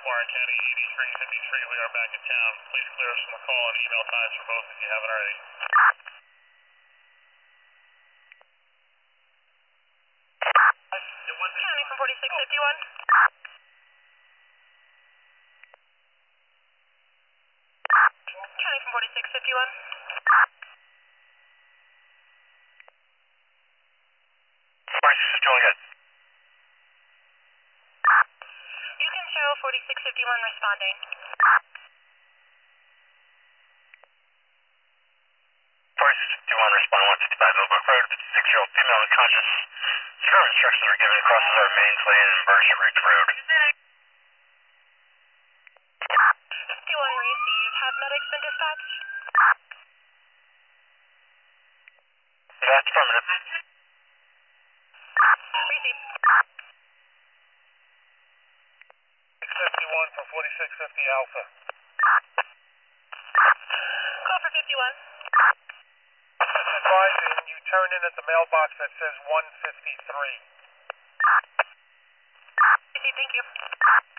Warren County, 83, 53, we are back in town. Please clear us from the call and email times for both if you haven't already. County from 4651. County from 4651. 4651, good. You can show 4651 responding. 4651, respond 155 Millbrook Road, 56-year-old female unconscious. Severe instructions are given crosses our mains lane and Burgess Ridge Road. 51 received. Have medics been dispatched? That's affirmative. Received. 651 from 4650 Alpha. Call for 51. Just advising you turn in at the mailbox that says 153. Received, thank you.